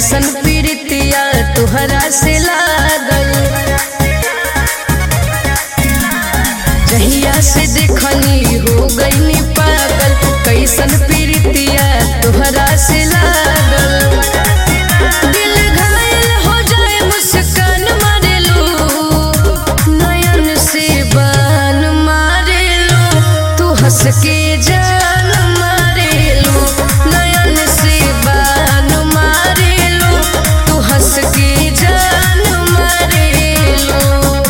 कैसन पीड़ितिया तुहरा से लागल। जहिया से देखनी हो गईनी पागल, कैसन पीड़ितिया तुहरा से लागल। दिल घायल हो जाए मुस्कान मारेलू, नयन से बान मारेलू, तू हंस के जान मारेलू, नयन से बान मारेलू, तू हंस के जान मारेलू।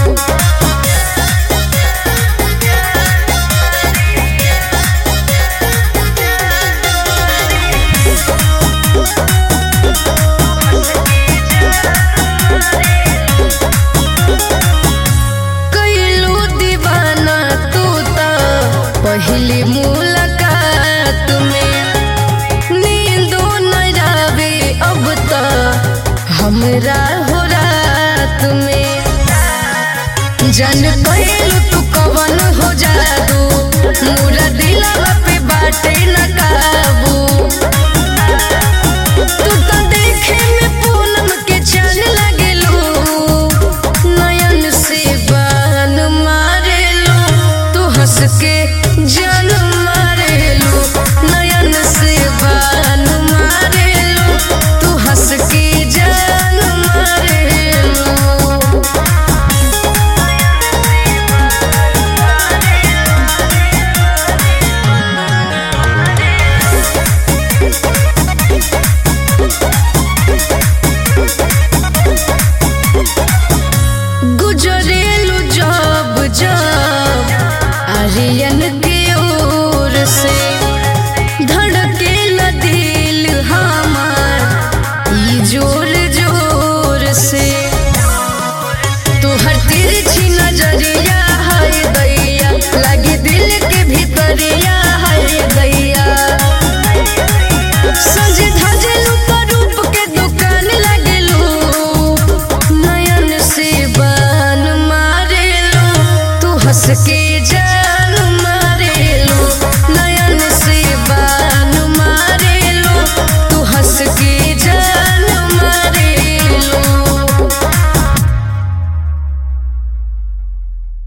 पहली मुलाकात में नींदो न आवे अब तो हमरा हो रात में। जान कहलू तू कवन हो जादू, मोरा दिलवा पे बाटे न का